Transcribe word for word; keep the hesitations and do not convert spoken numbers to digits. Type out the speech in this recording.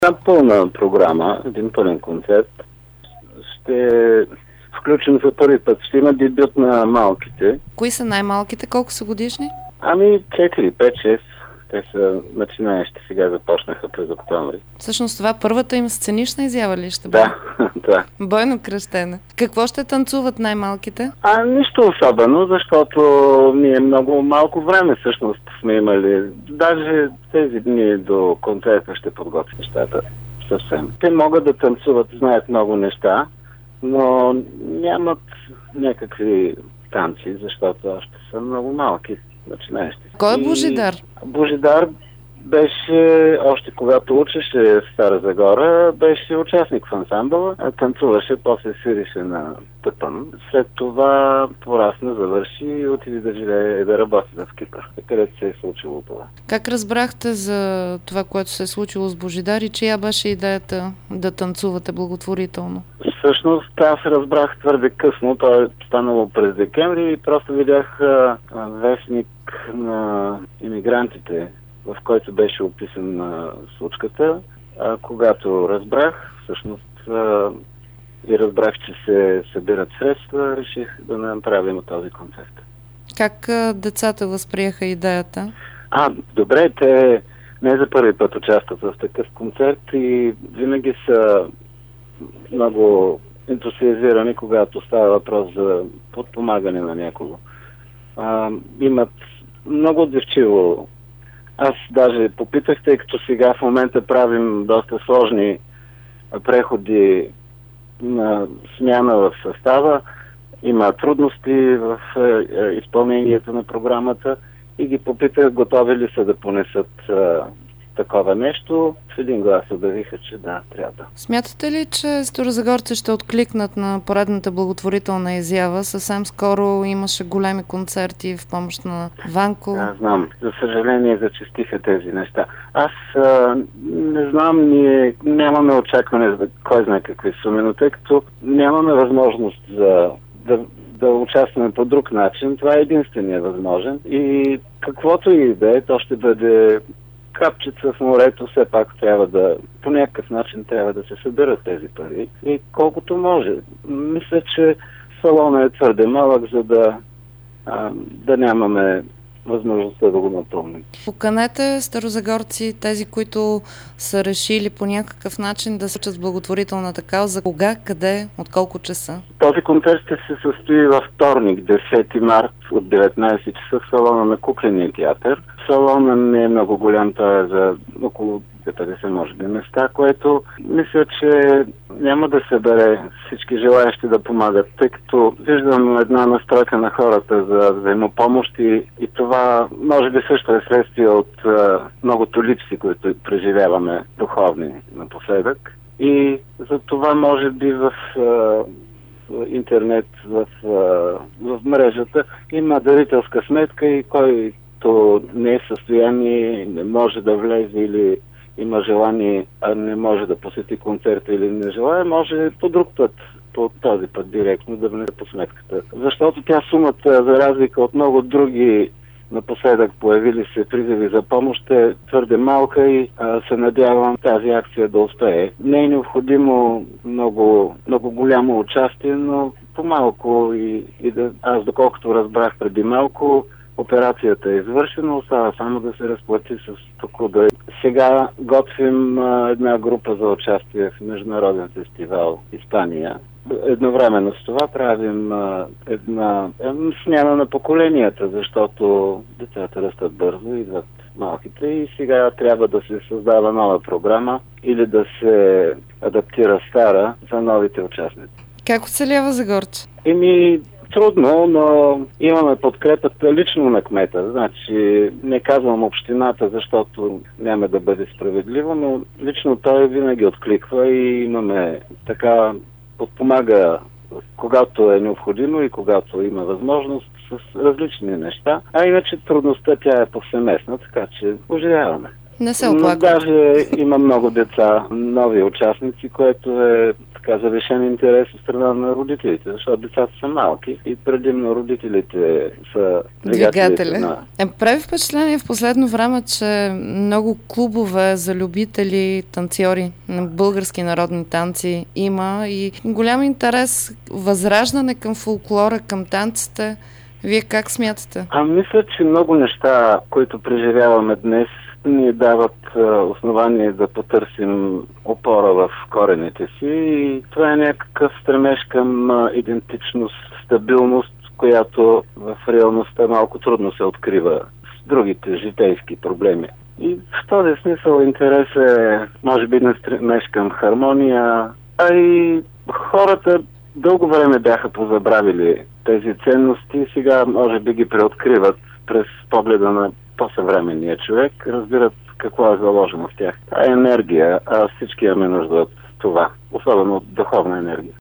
Една пълна програма, един пълен концерт. Ще включим за първи път. Ще има дебют на малките. Кои са най-малките? Колко са годишни? Ами четири, пет, шест. Те са начинаещи, сега започнаха през октомври. Всъщност това първата им сценична изява ли ще бъде? Да, да. Бойно кръщена. Какво ще танцуват най-малките? А нищо особено, защото ние много малко време всъщност сме имали. Даже тези дни до концерта ще подготвим нещата съвсем. Те могат да танцуват, знаят много неща, но нямат някакви танци, защото още са много малки. Начинаещи. Кой е Божидар? Божидар беше, още когато учеше в Стара Загора, беше участник в ансамбъла, танцуваше, после свирише на тъпън. След това порасна, завърши и отиде да живее, да работи в Кипър, където се е случило това. Как разбрахте за това, което се е случило с Божидар и чия беше идеята да танцувате благотворително? Всъщност аз разбрах твърде късно, то е станало през декември и просто видях а, вестник на имигрантите, в който беше описан а, случката. А, когато разбрах, всъщност а, и разбрах, че се събират средства, реших да направим този концерт. Как а, децата възприеха идеята? А, добре, те не за първи път участват в такъв концерт и винаги са много ентусиазирани, когато става въпрос за подпомагане на някого. А, имат много отзивчиво. Аз даже попитах, тъй като сега в момента правим доста сложни преходи на смяна в състава. Има трудности в е, е, изпълнението на програмата и ги попитах, готови ли са да понесат е, такова нещо. В един глас обявиха, че да, трябва. Смятате ли, че старозагорци ще откликнат на поредната благотворителна изява? Съвсем скоро имаше големи концерти в помощ на Ванко. Аз знам. За съжаление зачестиха тези неща. Аз а, не знам, ние нямаме очакване за кой знае какви суми, но тъй като нямаме възможност за да, да участваме по друг начин, това е единствения възможен. И каквото и да е, то ще бъде капчица в морето, все пак трябва да, по някакъв начин трябва да се събират тези пари и колкото може. Мисля, че салона е твърде малък, за да, а, да нямаме възможността да го напълним. Поканете старозагорци, тези, които са решили по някакъв начин да се учат с благотворителната кауза. Кога, къде, от колко часа? Този концерт ще се състои във вторник, десети март от деветнайсет часа в салона на Кукления театър. Салона не е много голям, той е за около петдесет може би места, което мисля, че няма да се бере всички желаящи да помагат, тъй като виждам една настройка на хората за взаимопомощ и, и това може би също е следствие от а, многото липси, които преживяваме духовни напоследък. И за това може би в а, интернет, в, а, в мрежата има дарителска сметка и който не е в състояние, не може да влезе или има желание, а не може да посети концерта или не желая, може по друг път, по този път директно да внесе по сметката. Защото тя сумата, за разлика от много други напоследък появили се призиви за помощ, е твърде малка и а, се надявам тази акция да успее. Не е необходимо много, много голямо участие, но по-малко и, и да, аз доколкото разбрах преди малко, операцията е извършена, остава само да се разплати с покуда. Сега готвим а, една група за участие в международен фестивал Испания. Едновременно с това правим а, една е, смяна на поколенията, защото децата растат бързо, идват малките и сега трябва да се създава нова програма или да се адаптира стара за новите участници. Как оцелява Загорче? Еми, трудно, но имаме подкрепата лично на кмета. Значи, не казвам общината, защото няма да бъде справедливо, но лично той винаги откликва и имаме така, подпомага когато е необходимо и когато има възможност с различни неща. А иначе трудността тя е повсеместна, така че оживяваме. Не се Но оплакват. даже има много деца, нови участници, което е така завишен интерес от страна на родителите, защото децата са малки и предимно родителите са двигателите Двигателя. на... Е, прави впечатление в последно време, че много клубове за любители, танцори на български народни танци има и голям интерес, възраждане към фолклора, към танците. Вие как смятате? А мисля, че много неща, които преживяваме днес, ни дават а, основание да потърсим опора в корените си и това е някакъв стремеж към а, идентичност, стабилност, която в реалността малко трудно се открива с другите житейски проблеми. И в този смисъл интерес е, може би, на стремеж към хармония, а и хората дълго време бяха позабравили тези ценности и сега може би ги преоткриват през погледа на по-съвременния човек, разбират какво е заложено в тях. Това е енергия, а всички имаме нужда от това, особено от духовна енергия.